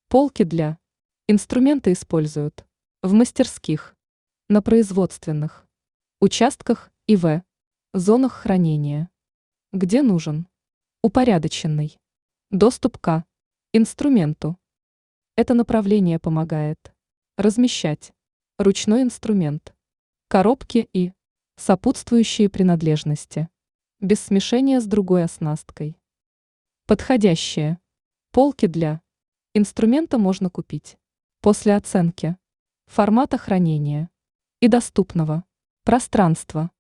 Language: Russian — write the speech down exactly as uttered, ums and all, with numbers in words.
Полки для. Инструменты используют в мастерских, на производственных участках и в зонах хранения, где нужен упорядоченный доступ к инструменту. Это направление помогает размещать ручной инструмент, коробки и сопутствующие принадлежности без смешения с другой оснасткой. Подходящие полки для инструмента можно купить после оценки формата хранения и доступного пространства.